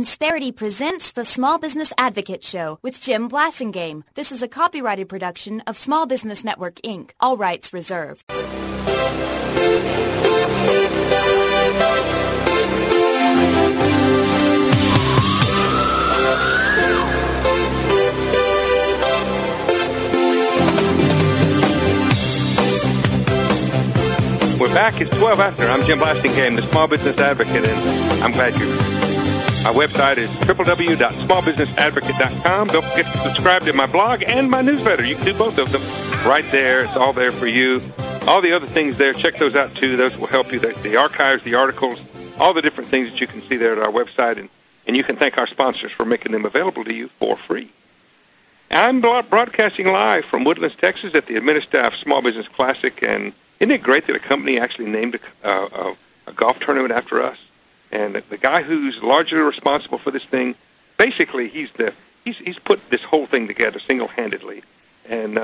Insperity presents the Small Business Advocate Show with Jim Blasingame. This is a copyrighted production of Small Business Network, Inc. All rights reserved. We're back. It's 12 after. I'm Jim Blasingame, the Small Business Advocate, and I'm glad you're here. My website is www.smallbusinessadvocate.com. Don't forget to subscribe to my blog and my newsletter. You can do both of them right there. It's all there for you. All the other things there, check those out, too. Those will help you. The archives, the articles, all the different things that you can see there at our website. And you can thank our sponsors for making them available to you for free. I'm broadcasting live from Woodlands, Texas at the Administaff Small Business Classic. And isn't it great that a company actually named a golf tournament after us? And the guy who's largely responsible for this thing, basically he's put this whole thing together single-handedly, and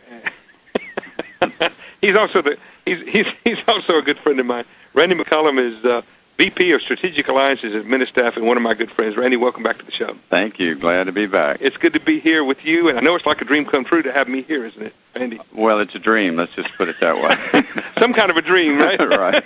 he's also a good friend of mine. Randy McCollum is VP of Strategic Alliances at Administaff, and one of my good friends. Randy, welcome back to the show. Thank you. Glad to be back. It's good to be here with you, and I know it's like a dream come true to have me here, isn't it, Randy? Well, it's a dream. Let's just put it that way. Some kind of a dream, right? Right.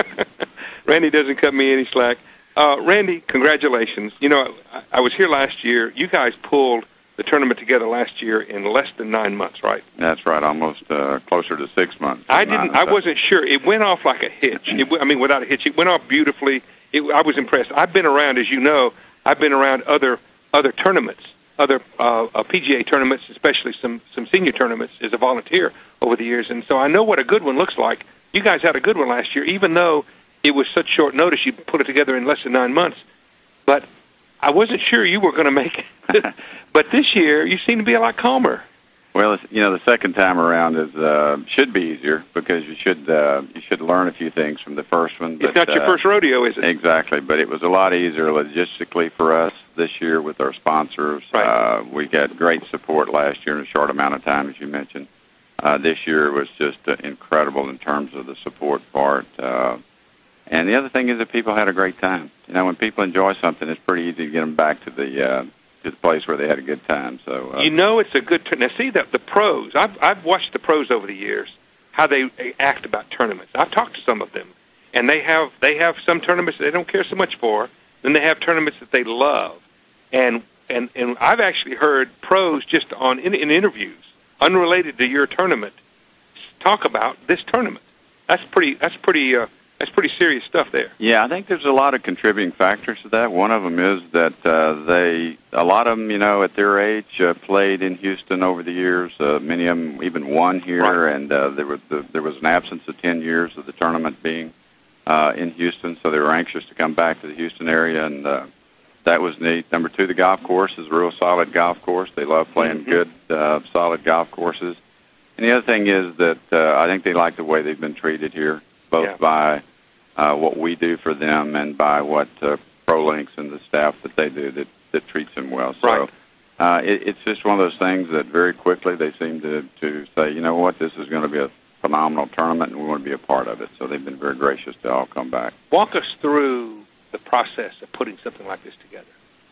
Randy doesn't cut me any slack. Randy, congratulations. You know, I was here last year. You guys pulled the tournament together last year in less than 9 months, right? That's right, almost closer to 6 months. I wasn't sure. It went off like a hitch. Without a hitch, it went off beautifully. I was impressed. I've been around, as you know, other tournaments, other PGA tournaments, especially some senior tournaments as a volunteer over the years, and so I know what a good one looks like. You guys had a good one last year, even though it was such short notice. You put it together in less than 9 months. But I wasn't sure you were going to make it. But this year, you seem to be a lot calmer. Well, the second time around should be easier because you should learn a few things from the first one. It's not your first rodeo, is it? Exactly, but it was a lot easier logistically for us this year with our sponsors. Right. We got great support last year in a short amount of time, as you mentioned. This year was just incredible in terms of the support part. And the other thing is that people had a great time. You know, when people enjoy something, it's pretty easy to get them back to the place where they had a good time. So it's a good now. See the pros. I've watched the pros over the years, how they act about tournaments. I've talked to some of them, and they have some tournaments that they don't care so much for. Then they have tournaments that they love, and I've actually heard pros just in interviews unrelated to your tournament talk about this tournament. That's pretty serious stuff there. Yeah, I think there's a lot of contributing factors to that. One of them is that a lot of them, at their age, played in Houston over the years. Many of them even won here, right. And there was an absence of 10 years of the tournament being in Houston, so they were anxious to come back to the Houston area, and that was neat. Number two, the golf course is a real solid golf course. They love playing good, solid golf courses. And the other thing is that I think they like the way they've been treated here, both by what we do for them and by what ProLinks and the staff that they do that treats them well. So it's just one of those things that very quickly they seem to say, you know what, this is going to be a phenomenal tournament and we want to be a part of it. So they've been very gracious to all come back. Walk us through the process of putting something like this together.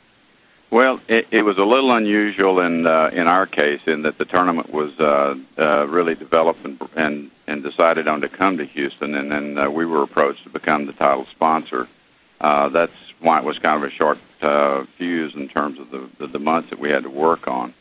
Well, it was a little unusual in our case in that the tournament was really developed and decided on to come to Houston, and then we were approached to become the title sponsor. That's why it was kind of a short fuse in terms of the months that we had to work on.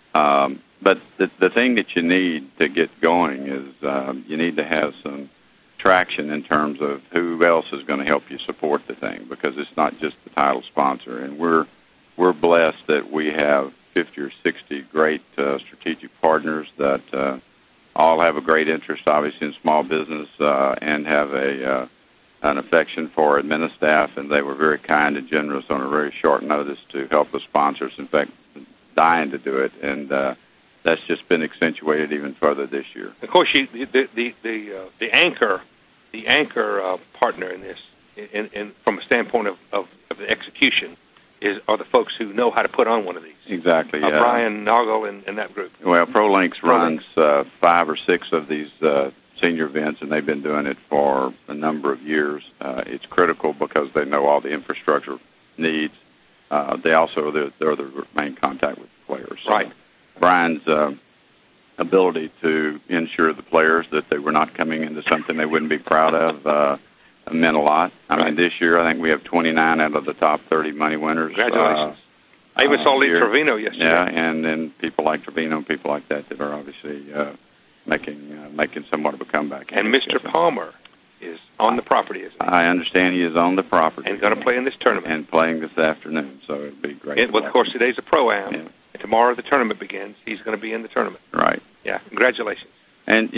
But the thing that you need to get going is you need to have some traction in terms of who else is going to help you support the thing, because it's not just the title sponsor, and we're blessed that we have 50 or 60 great strategic partners that all have a great interest, obviously, in small business and have an affection for Administaff, and they were very kind and generous on a very short notice to help the sponsors. In fact, dying to do it, and that's just been accentuated even further this year. Of course, the anchor partner in this, in from a standpoint of the execution, are the folks who know how to put on one of these. Exactly. Brian Noggle and that group. Well, ProLinks runs 5 or 6 of these senior events, and they've been doing it for a number of years. It's critical because they know all the infrastructure needs. They're the main contact with the players. So Right. Brian's ability to ensure the players that they were not coming into something they wouldn't be proud of meant a lot. I mean, this year I think we have 29 out of the top 30 money winners. Congratulations. I even saw Lee Trevino yesterday. Yeah, and then people like Trevino and people like that are obviously making somewhat of a comeback. And Mr. Palmer is on the property, isn't he? I understand he is on the property. And going to play in this tournament. And playing this afternoon, so it'd be great. Well, of course, today's a pro-am. Yeah. And tomorrow the tournament begins. He's going to be in the tournament. Right. Yeah, congratulations. And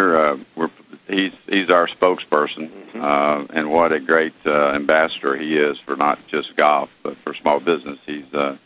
he's our spokesperson, and what a great ambassador he is for not just golf but for small business. He's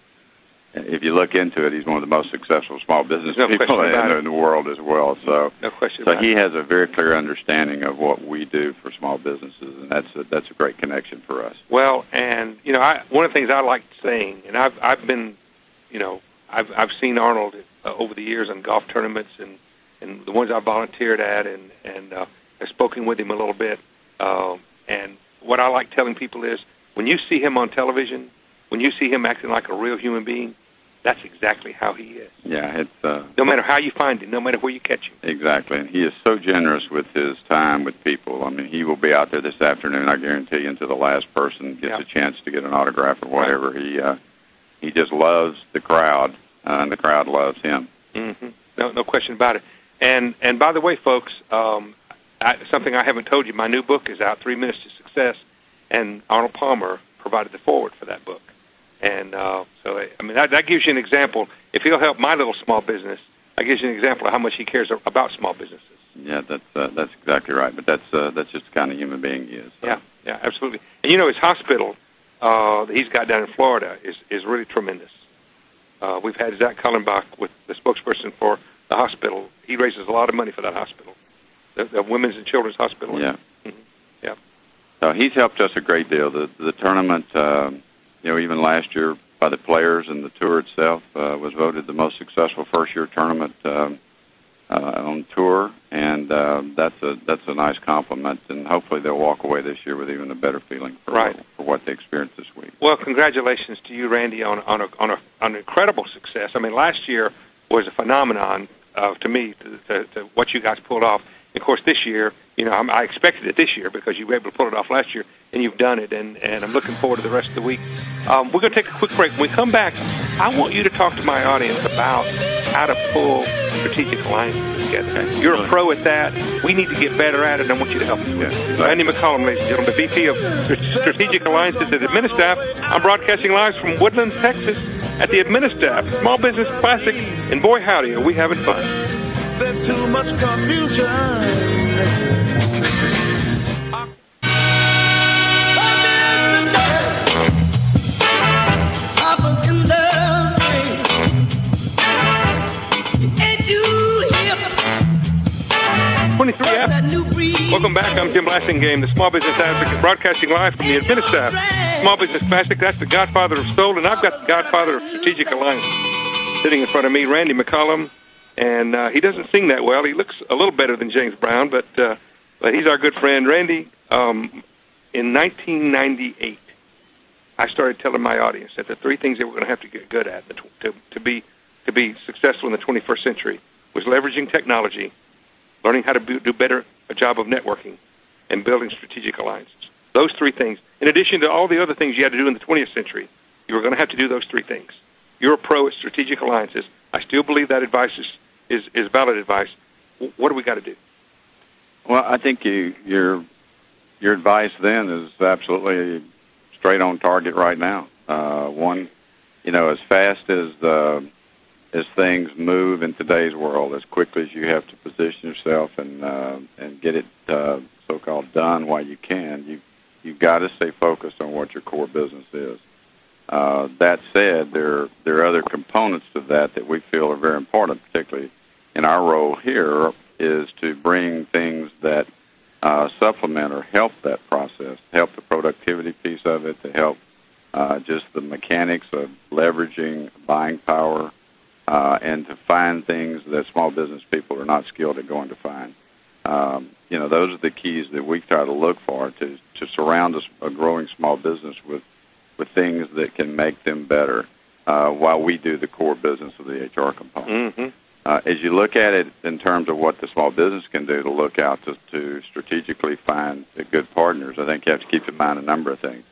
if you look into it, he's one of the most successful small business people in the world as well. So, no question. So he has a very clear understanding of what we do for small businesses, and that's a great connection for us. Well, and one of the things I like saying, and I've been, I've seen Arnold over the years in golf tournaments and the ones I volunteered at, and I've spoken with him a little bit. And what I like telling people is, when you see him on television, when you see him acting like a real human being, that's exactly how he is. Yeah, it's no matter how you find him, no matter where you catch him. Exactly, and he is so generous with his time with people. I mean, he will be out there this afternoon, I guarantee you, until the last person gets a chance to get an autograph or whatever. Right. He just loves the crowd, and the crowd loves him. Mm-hmm. No question about it. And by the way, folks, something I haven't told you, my new book is out, 3 Minutes to Success, and Arnold Palmer provided the foreword for that book. And so, I mean, that gives you an example. If he'll help my little small business, that gives you an example of how much he cares about small businesses. Yeah, that's exactly right. But that's just the kind of human being he is. So. Yeah, absolutely. And his hospital that he's got down in Florida is really tremendous. We've had Zach Cullenbach with the spokesperson for the hospital. He raises a lot of money for that hospital, the Women's and Children's Hospital. Yeah. Mm-hmm. Yeah. So he's helped us a great deal. The tournament, even last year by the players and the tour itself, was voted the most successful first-year tournament on tour, and that's a nice compliment. And hopefully they'll walk away this year with even a better feeling for what they experienced this week. Well, congratulations to you, Randy, on an incredible success. I mean, last year was a phenomenon to me, to what you guys pulled off. Of course, this year, I expected it this year because you were able to pull it off last year, and you've done it, and I'm looking forward to the rest of the week. We're going to take a quick break. When we come back, I want you to talk to my audience about how to pull strategic alliances together. You're a pro at that. We need to get better at it, and I want you to help us with it. Randy McCollum, ladies and gentlemen, the VP of Strategic Alliances at Administaff. I'm broadcasting live from Woodlands, Texas, at the Administaff Small Business Classic, and boy, howdy, are we having fun. There's too much confusion. Up in the street. Ain't you hip? 23F. Welcome back. I'm Jim Blasingame, the Small Business Advocate, broadcasting live from the Administaff Small Business Classic. That's the godfather of Soul, and I've got the godfather of Strategic Alliance sitting in front of me, Randy McCollum. And he doesn't sing that well. He looks a little better than James Brown, but he's our good friend. Randy, in 1998, I started telling my audience that the three things that we're going to have to get good at to be successful in the 21st century was leveraging technology, learning how to do better a job of networking, and building strategic alliances. Those three things, in addition to all the other things you had to do in the 20th century, you were going to have to do those three things. You're a pro at strategic alliances. I still believe that advice is valid advice. What do we got to do? Well, I think your advice then is absolutely straight on target right now. As fast as things move in today's world, as quickly as you have to position yourself and get it so-called done while you can, you've got to stay focused on what your core business is. That said, there are other components to that we feel are very important, particularly in our role here, is to bring things that supplement or help that process, help the productivity piece of it, to help just the mechanics of leveraging buying power, and to find things that small business people are not skilled at going to find. Those are the keys that we try to look for to surround a growing small business with with things that can make them better while we do the core business of the HR component. Mm-hmm. As you look at it in terms of what the small business can do to look out to strategically find good partners, I think you have to keep in mind a number of things.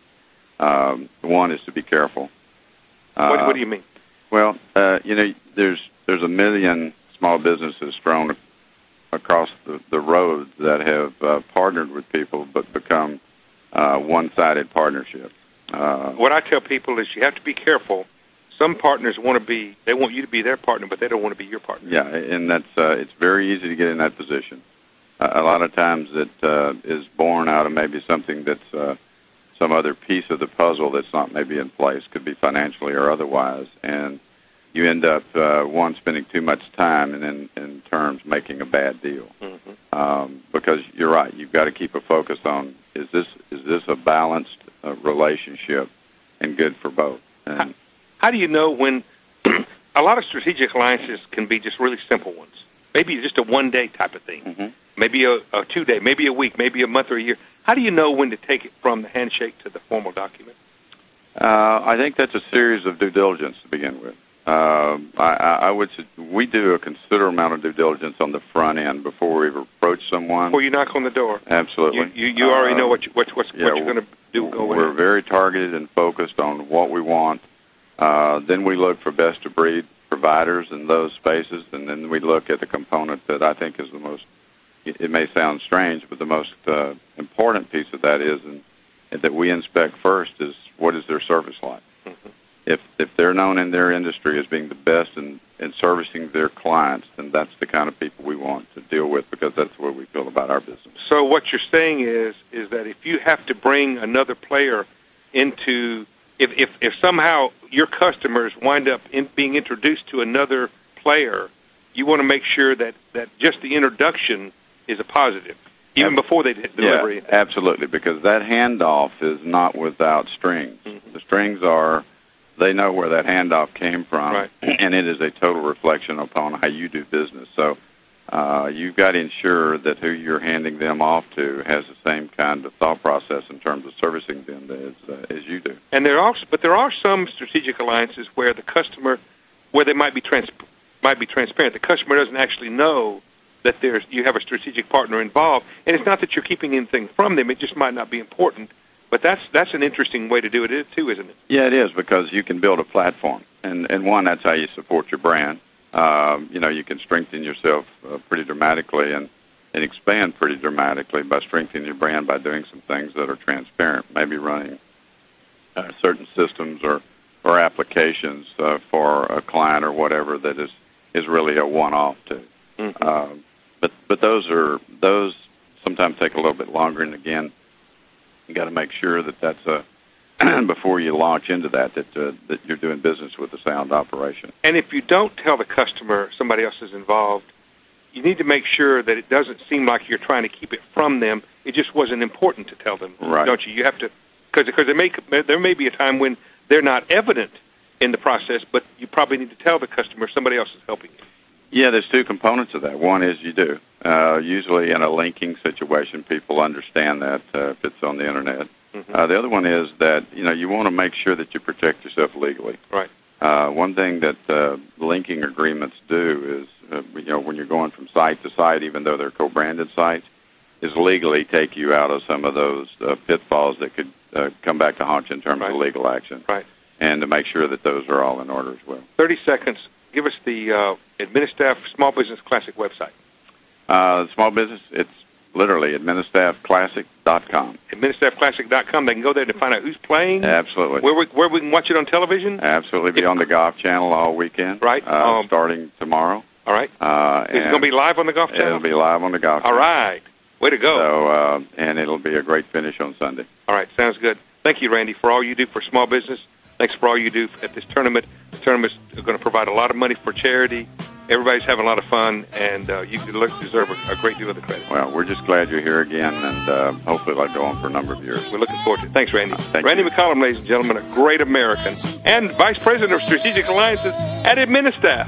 One is to be careful. What do you mean? Well, there's a million small businesses strewn across the road that have partnered with people but become one-sided partnerships. What I tell people is you have to be careful. Some partners they want you to be their partner, but they don't want to be your partner. Yeah, and that's it's very easy to get in that position. A lot of times it is born out of maybe something that's some other piece of the puzzle that's not maybe in place, could be financially or otherwise, and you end up, spending too much time and in terms making a bad deal. Mm-hmm. Because you're right, you've got to keep a focus on, is this a balanced relationship and good for both? And how do you know when a lot of strategic alliances can be just really simple ones? Maybe just a one-day type of thing. Mm-hmm. Maybe a 2-day, maybe a week, maybe a month or a year. How do you know when to take it from the handshake to the formal document? I think that's a series of due diligence to begin with. I would say we do a considerable amount of due diligence on the front end before we approach someone. Before you knock on the door. Absolutely. You already know what you're going to do. We're very targeted and focused on what we want. Then we look for best-of-breed providers in those spaces, and then we look at the component that I think is the most, it may sound strange, but the most important piece of that is, and that we inspect first, is what is their service like. Mm-hmm. If they're known in their industry as being the best in servicing their clients, then that's the kind of people we want to deal with, because that's what we feel about our business. So what you're saying is that if you have to bring another player into, if somehow your customers wind up being introduced to another player, you want to make sure that just the introduction is a positive, even before they deliver anything. Absolutely, because that handoff is not without strings. Mm-hmm. The strings are, they know where that handoff came from, right, and it is a total reflection upon how you do business. So you've got to ensure that who you're handing them off to has the same kind of thought process in terms of servicing them as you do. And there are some strategic alliances where the customer, where they might be transparent. The customer doesn't actually know that you have a strategic partner involved, and it's not that you're keeping anything from them; it just might not be important. But that's an interesting way to do it too, isn't it? Yeah, it is, because you can build a platform, and one, that's how you support your brand. You can strengthen yourself pretty dramatically and expand pretty dramatically by strengthening your brand by doing some things that are transparent, maybe running certain systems or applications for a client or whatever that is really a one-off too. Mm-hmm. But those sometimes take a little bit longer, and again, you got to make sure that that's before you launch into that you're doing business with a sound operation. And if you don't tell the customer somebody else is involved, you need to make sure that it doesn't seem like you're trying to keep it from them. It just wasn't important to tell them, right, don't you? You have to, because there may be a time when they're not evident in the process, but you probably need to tell the customer somebody else is helping you. Yeah, there's two components of that. One is you do. Usually in a linking situation, people understand that if it's on the Internet. Mm-hmm. The other one is that, you want to make sure that you protect yourself legally. Right. One thing that linking agreements do is, when you're going from site to site, even though they're co-branded sites, is legally take you out of some of those pitfalls that could come back to haunt you in terms of legal action. Right. And to make sure that those are all in order as well. 30 seconds. Give us the Administaff Small Business Classic website. Small business, it's literally administaffclassic.com. Administaffclassic.com. They can go there to find out who's playing. Absolutely. Where we can watch it on television. Absolutely. Be on the Golf Channel all weekend. Right. Starting tomorrow. All right. Is it going to be live on the Golf Channel? It'll be live on the Golf Channel. All right. Way to go. So, and it'll be a great finish on Sunday. All right. Sounds good. Thank you, Randy, for all you do for small business. Thanks for all you do at this tournament. The tournament's going to provide a lot of money for charity. Everybody's having a lot of fun, and you deserve a great deal of the credit. Well, we're just glad you're here again, and hopefully it'll go on for a number of years. We're looking forward to it. Thanks, Randy. Randy McCollum, ladies and gentlemen, a great American and Vice President of Strategic Alliances at Administaff.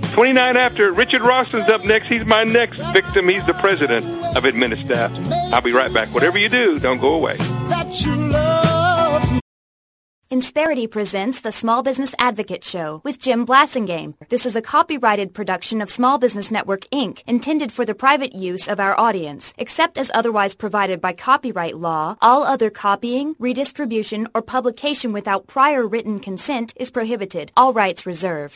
29 after, Richard Rawson's up next. He's my next victim. He's the president of Administaff. I'll be right back. Whatever you do, don't go away. That you love. Insperity presents the Small Business Advocate Show with Jim Blasingame. This is a copyrighted production of Small Business Network, Inc., intended for the private use of our audience. Except as otherwise provided by copyright law, all other copying, redistribution, or publication without prior written consent is prohibited. All rights reserved.